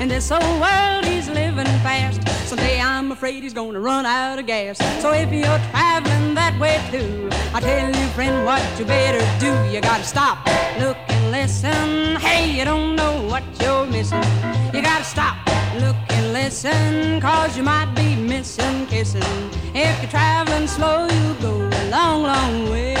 In this old world he's living fast. Someday I'm afraid he's gonna run out of gas. So if you're traveling that way too, I tell you, friend, what you better do. You gotta stop, look and listen. Hey, you don't know what you're missing. You gotta stop, look and listen, 'cause you might be missing kissing. If you're traveling slow, you'll go a long, long way.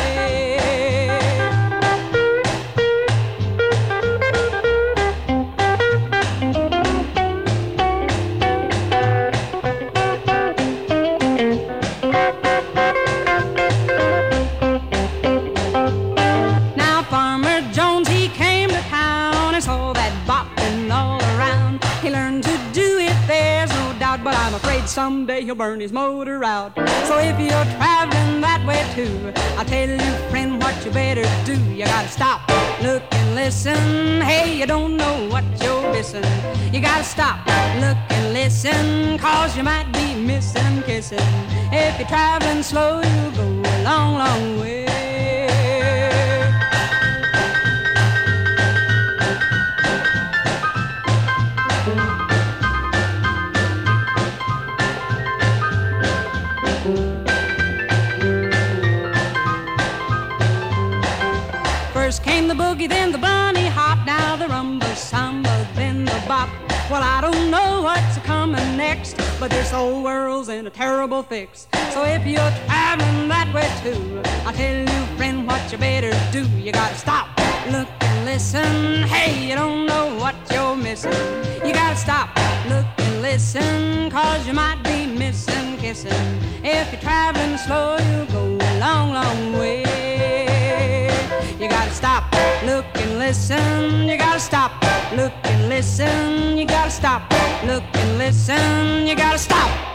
But I'm afraid someday he'll burn his motor out. So if you're traveling that way too, I'll tell you, friend, what you better do. You gotta stop, look and listen. Hey, you don't know what you're missing. You gotta stop, look and listen, 'cause you might be missing kissing. If you're traveling slow, you'll go a long, long way. First came the boogie, then the bunny hop, now the rumba samba, then the bop. Well, I don't know what's coming next, but this old world's in a terrible fix. So if you're traveling that way too, I tell you, friend, what you better do. You gotta stop, look and listen. Hey, you don't know what you're missing. You gotta stop, look and listen, 'cause you might be missing kissing. If you're traveling slow, you'll go a long, long way. You gotta stop, look and listen. You gotta stop, look and listen. You gotta stop, look and listen. You gotta stop.